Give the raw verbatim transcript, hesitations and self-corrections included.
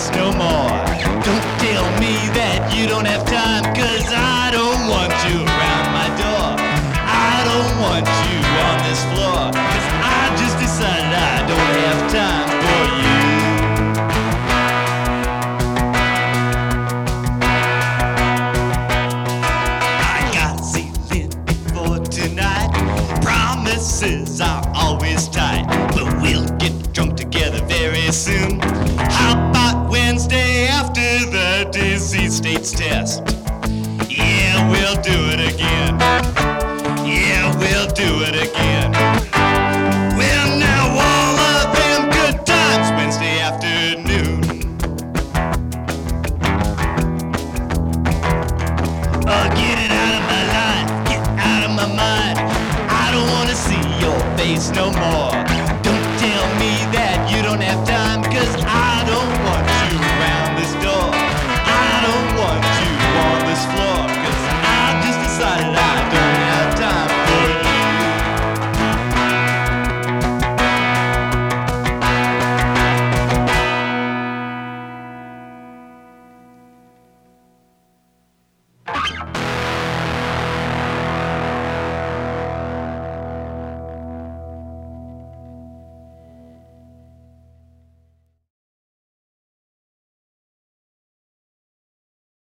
face no more. Don't tell me that you don't have time, cause I don't want you around my door. I don't want you on this floor, cause I just decided I don't have time for you. I got ceiling before tonight. Promises are always tight, but we'll get drunk together very soon. How about Wednesday after the disease states test? Yeah, we'll do it again. Yeah, we'll do it again. Well, now all of them good times Wednesday afternoon. Oh, get it out of my life, get out of my mind. I don't wanna see your face no more.